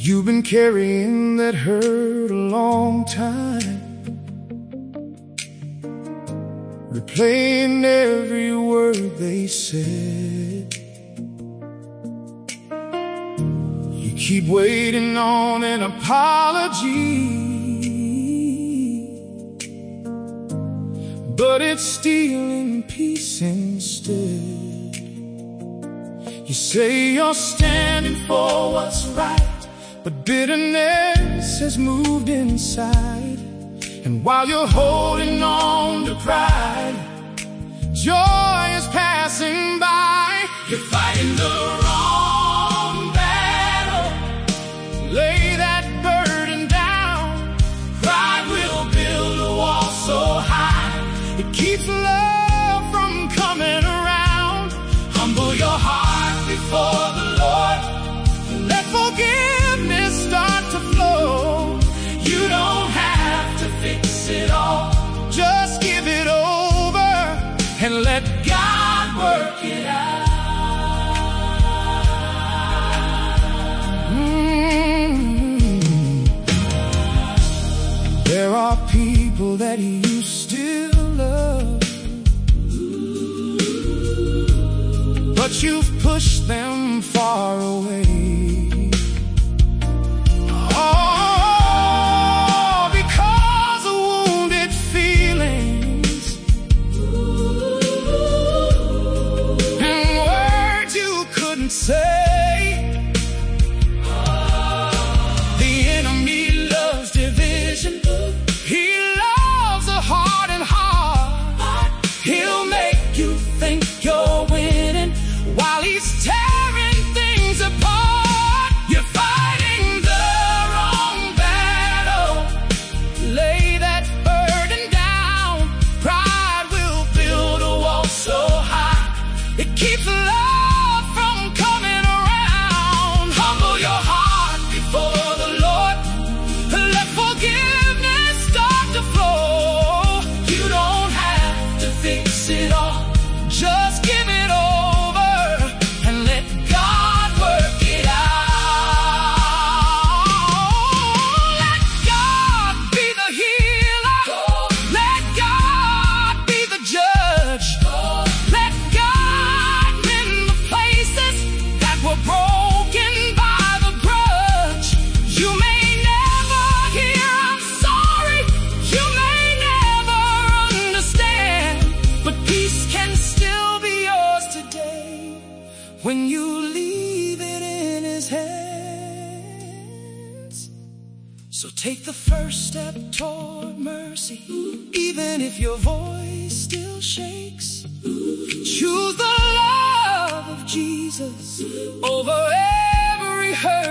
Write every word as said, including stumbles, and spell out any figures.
You've been carrying that hurt a long time, replaying every word they said. You keep waiting on an apology, but it's stealing peace instead. You say you're standing for what's right, but bitterness has moved inside. And while you're holding on to pride, joy is passing by. You're fighting the wrong battle. Lay that burden down. Pride will build a wall so high it keeps love from coming around. Humble your heart before the Lord, let forgiveness start to flow. You don't have to fix it all, just give it over and let God work it out. Mm-hmm. There are people that you still love, but you've pushed them far away. Oh, because of wounded feelings and words you couldn't say. The enemy loves division. He loves a hardened heart. He'll make you think you're winning while he's tearing things apart. You're fighting the wrong battle. Lay that burden down. Pride will build a wall so high it keeps love from coming around. Humble your heart before the Lord, let forgiveness start to flow. You don't have to fix it all, just give it over and let God work it out. Let God be the healer. Let God be the judge. Let God mend the places that were broken by the grudge. You may never hear I'm sorry, you may never understand, but peace can still be yours today when you leave it in his hands. So take the first step toward mercy, even if your voice still shakes. Choose the love of Jesus over every hurt.